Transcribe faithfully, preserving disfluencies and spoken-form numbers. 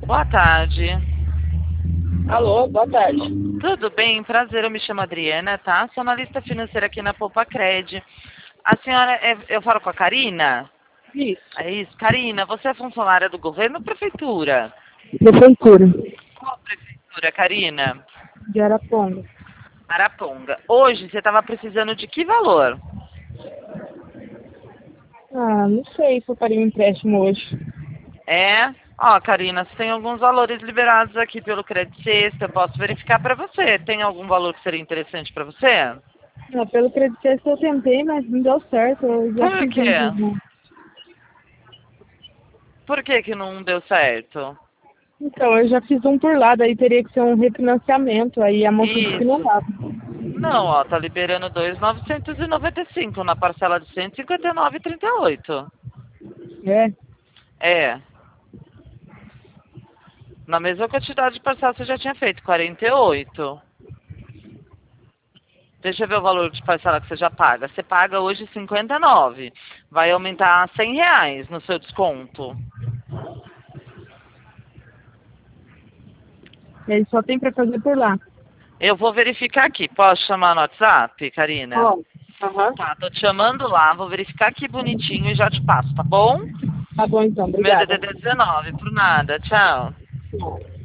Boa tarde. Alô, boa tarde. Tudo bem? Prazer, eu me chamo Adriana, tá? Sou analista financeira aqui na Poupa-Cred. A senhora, é, eu falo com a Karina? Isso. É isso. Karina, você é funcionária do governo ou prefeitura? Prefeitura Qual prefeitura, Karina? de Araponga. Araponga. Hoje você estava precisando de que valor? Ah, não sei se eu faria um empréstimo hoje. É? Ó, Karina, você tem alguns valores liberados aqui pelo Credit Sexta, eu posso verificar para você. Tem algum valor que seria interessante para você? Ah, pelo crédito que eu tentei, mas não deu certo. Eu já Por fiz quê? um. Por que que não deu certo? Então, eu já fiz um por lá, daí teria que ser um refinanciamento. Aí a moça disse que não Isso. dava. Não, ó, tá liberando dois mil novecentos e noventa e cinco na parcela de cento e cinquenta e nove e trinta e oito. É. É. Na mesma quantidade de parcela você já tinha feito, quarenta e oito. Deixa eu ver o valor de parcela que você já paga. Você paga hoje cinquenta e nove. Vai aumentar cem reais no seu desconto. E aí só tem pra fazer por lá. Eu vou verificar aqui. Posso chamar no WhatsApp, Karina? Ó. Aham. Tá, tô te chamando lá. Vou verificar aqui bonitinho e já te passo, tá bom? Tá bom então, Meu obrigada. D D D dezenove, por nada. Tchau.